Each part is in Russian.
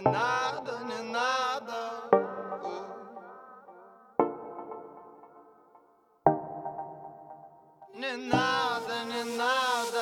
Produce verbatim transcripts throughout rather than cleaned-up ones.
надо, не надо. Не надо, не надо.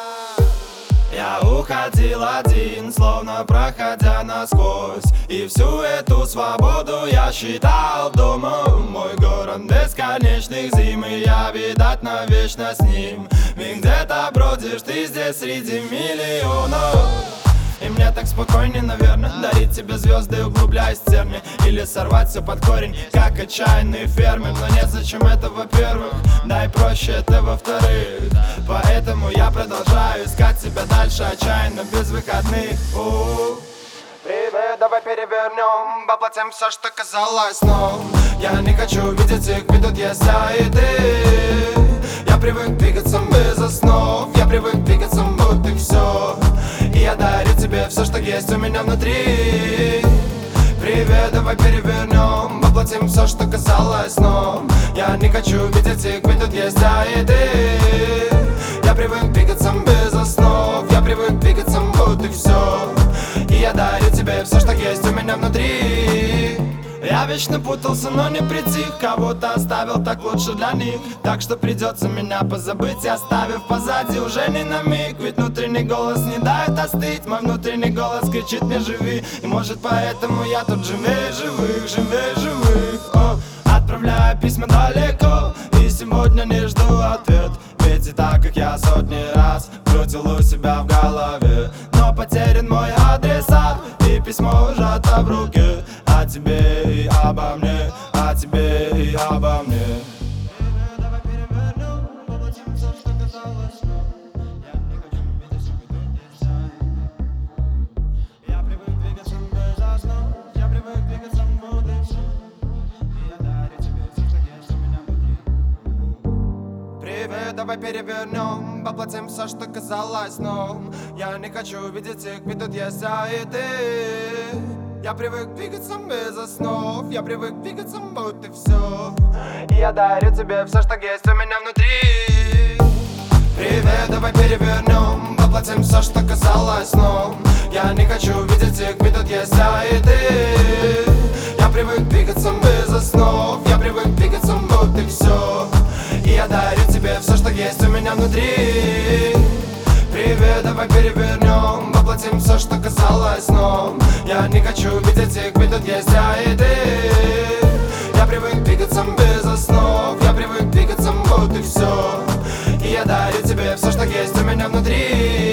Я уходил один, словно проходя насквозь, и всю эту свободу я считал домом. Мой город бесконечных зим, и я, видать, навечно с ним. Ведь где-то бродишь ты здесь среди миллионов. И мне так спокойнее, наверное, дарить тебе звезды, углубляясь в терни, или сорвать все под корень, как отчаянный фермер. Но нет, зачем это, во-первых, да и проще это, во-вторых. Поэтому я продолжаю искать тебя дальше, отчаянно, без выходных. У-у-у. Привет, давай перевернем, воплотим все, что казалось сном. Я не хочу видеть их, ведь тут есть я и ты. Я привык двигаться без основ, я привык двигаться, вот и все. И я дарю тебе все, что есть у меня внутри. Привет, давай перевернем, воплотим все, что казалось сном. Я не хочу видеть их, ведь тут есть я и ты. Я привык двигаться без основ, я привык двигаться, вот и все. И я дарю тебе все, что есть у меня внутри. Я вечно путался, но не притих. Кого-то оставил, так лучше для них. Так что придется меня позабыть, оставив позади уже не на миг. Ведь внутренний голос не дает остыть. Мой внутренний голос кричит мне: живи. И может поэтому я тут живее живых, живее живых. О, отправляю письма далеко, и сегодня не жду ответ. Ведь и так, как я сотни раз крутил у себя в голове, но потерян мой адресат, и письмо сжато в руке. О тебе и обо мне, о тебе и обо мне. Давай перевернем, воплотим все, что казалось сном. Я не хочу видеть, что тут есть я. Я привык двигаться без основ, я привык двигаться в будущем. И я дарю тебе все, что есть у меня внутри. Привет, давай перевернем, воплотим все, что казалось сном. Я не хочу видеть их, ведь тут есть я и ты. Я привык двигаться без основ, я привык двигаться, вот и все. И я дарю тебе все, что есть у меня внутри. Привет, давай перевернем, воплотим все, что казалось сном. Я не хочу видеть их, ведь тут есть я и ты. Я привык двигаться без основ, я привык двигаться, вот и все. И я дарю тебе все, что есть у меня внутри. Привет, давай перевернем, воплотим все, что казалось сном. Я не хочу видеть их, ведь тут есть я и ты. Я привык двигаться без основ, я привык двигаться, вот и все. И я дарю тебе все, что есть у меня внутри.